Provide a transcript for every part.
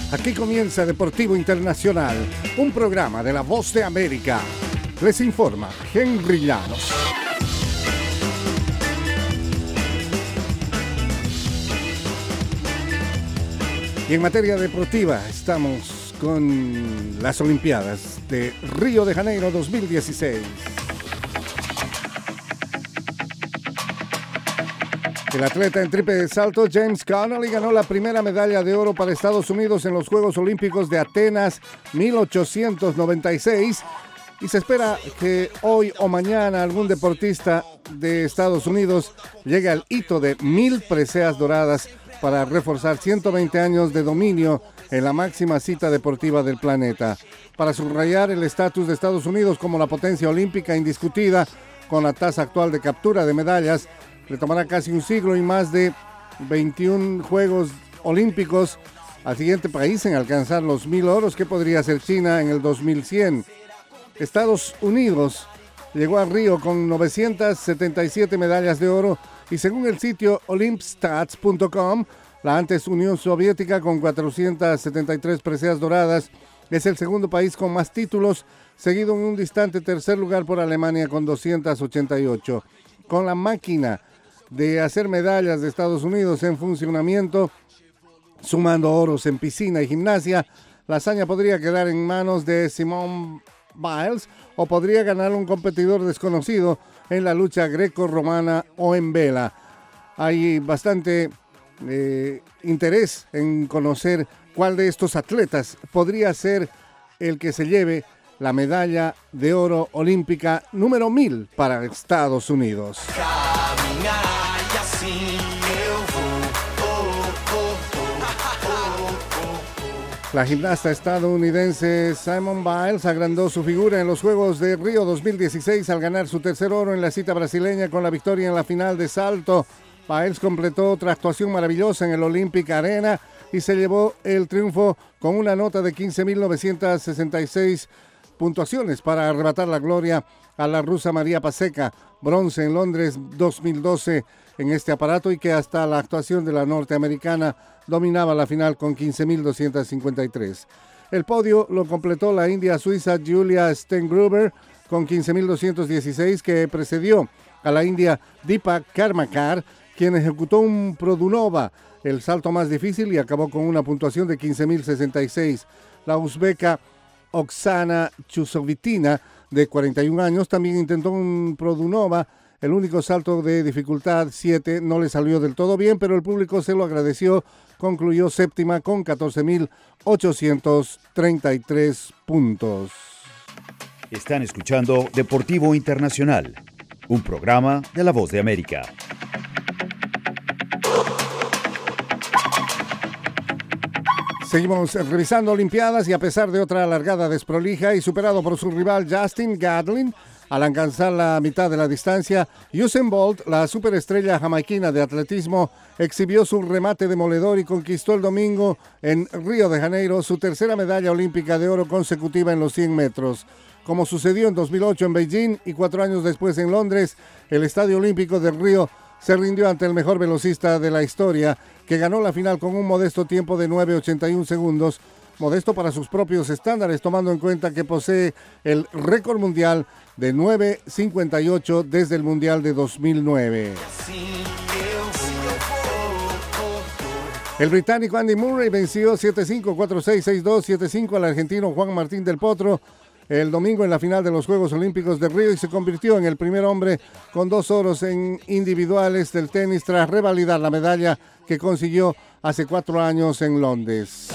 Aquí comienza Deportivo Internacional, un programa de La Voz de América. Les informa Henry Llanos. Y en materia deportiva estamos con las Olimpiadas de Río de Janeiro 2016. El atleta en triple de salto James Connolly ganó la primera medalla de oro para Estados Unidos en los Juegos Olímpicos de Atenas 1896 y se espera que hoy o mañana algún deportista de Estados Unidos llegue al hito de 1000 preseas doradas para reforzar 120 años de dominio en la máxima cita deportiva del planeta. Para subrayar el estatus de Estados Unidos como la potencia olímpica indiscutida con la tasa actual de captura de medallas, le tomará casi un siglo y más de 21 Juegos Olímpicos al siguiente país en alcanzar los 1000 oros, que podría ser China en el 2100. Estados Unidos llegó a Río con 977 medallas de oro y según el sitio olympstats.com, la antes Unión Soviética con 473 preseas doradas es el segundo país con más títulos, seguido en un distante tercer lugar por Alemania con 288. Con la máquina de hacer medallas de Estados Unidos en funcionamiento, sumando oros en piscina y gimnasia, la hazaña podría quedar en manos de Simone Biles o podría ganar un competidor desconocido en la lucha greco-romana o en vela. Hay bastante interés en conocer cuál de estos atletas podría ser el que se lleve la medalla de oro olímpica número 1000 para Estados Unidos. La gimnasta estadounidense Simone Biles agrandó su figura en los Juegos de Río 2016 al ganar su tercer oro en la cita brasileña con la victoria en la final de salto. Biles completó otra actuación maravillosa en el Olympic Arena y se llevó el triunfo con una nota de 15.966 puntuaciones para arrebatar la gloria a la rusa María Paseka, bronce en Londres 2012 en este aparato y que hasta la actuación de la norteamericana dominaba la final con 15.253. El podio lo completó la india-suiza Julia Stengruber con 15.216, que precedió a la india Deepak Karmakar, quien ejecutó un Produnova, el salto más difícil, y acabó con una puntuación de 15.066. La uzbeka Oksana Chusovitina, de 41 años, también intentó un Produnova. El único salto de dificultad 7 no le salió del todo bien, pero el público se lo agradeció. Concluyó séptima con 14.833 puntos. Están escuchando Deportivo Internacional, un programa de La Voz de América. Seguimos revisando Olimpiadas y a pesar de otra largada desprolija y superado por su rival Justin Gatlin, al alcanzar la mitad de la distancia, Usain Bolt, la superestrella jamaiquina de atletismo, exhibió su remate demoledor y conquistó el domingo en Río de Janeiro su tercera medalla olímpica de oro consecutiva en los 100 metros. Como sucedió en 2008 en Beijing y 4 años después en Londres, el Estadio Olímpico de Río se rindió ante el mejor velocista de la historia, que ganó la final con un modesto tiempo de 9.81 segundos, modesto para sus propios estándares, tomando en cuenta que posee el récord mundial de 9.58 desde el Mundial de 2009. El británico Andy Murray venció 7-5, 4-6, 6-2, 7-5 al argentino Juan Martín del Potro el domingo en la final de los Juegos Olímpicos de Río y se convirtió en el primer hombre con 2 oros en individuales del tenis tras revalidar la medalla que consiguió hace 4 años en Londres.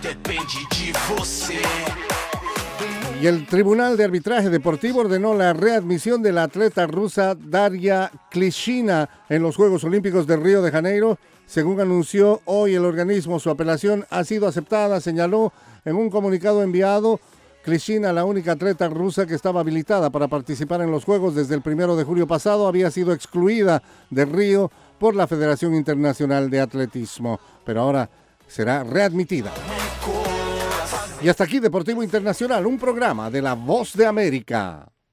Y el Tribunal de Arbitraje Deportivo ordenó la readmisión de la atleta rusa Daria Klishina en los Juegos Olímpicos de Río de Janeiro. Según anunció hoy el organismo, su apelación ha sido aceptada, señaló en un comunicado enviado. Klishina, la única atleta rusa que estaba habilitada para participar en los Juegos desde el 1 de julio pasado, había sido excluida de Río por la Federación Internacional de Atletismo, pero ahora será readmitida. Y hasta aquí Deportivo Internacional, un programa de La Voz de América.